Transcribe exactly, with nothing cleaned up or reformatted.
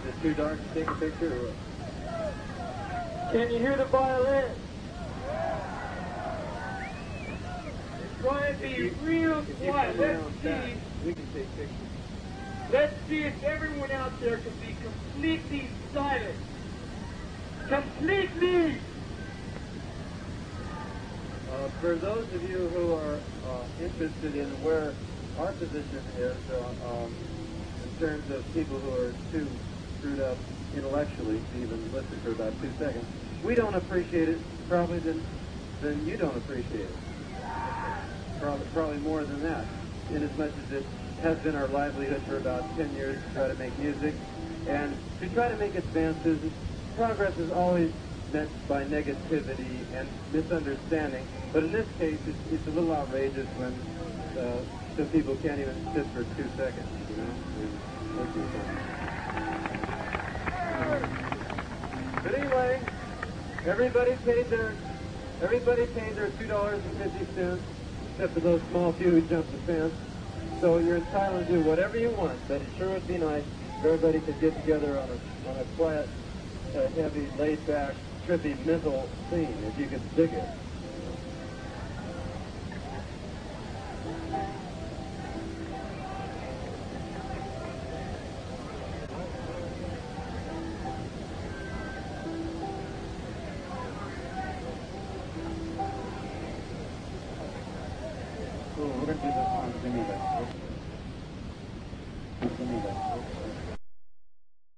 it too dark to take a picture or what? Can you hear the violin? Try and be real quiet. Let's see. We can take pictures. Let's see if everyone out there can be completely silent. Completely! Uh, for those of you who are uh, interested in where our position is uh, um, in terms of people who are too screwed up intellectually to even listen for about two seconds, we don't appreciate it probably than, than you don't appreciate it. Probably, probably more than that, in as much as it has been our livelihood for about ten years to try to make music and to try to make advances. Progress is always met by negativity and misunderstanding, but in this case, it's, it's a little outrageous when uh, some people can't even sit for two seconds, you know? But anyway, everybody paid their everybody paid their two dollars and fifty cents, except for those small few who jumped the fence. So you're entitled to do whatever you want, but it sure would be nice if everybody could get together on a on a quiet, uh, heavy, laid-back, trippy, mental scene, if you could dig it. So we're going to do this on Geneva.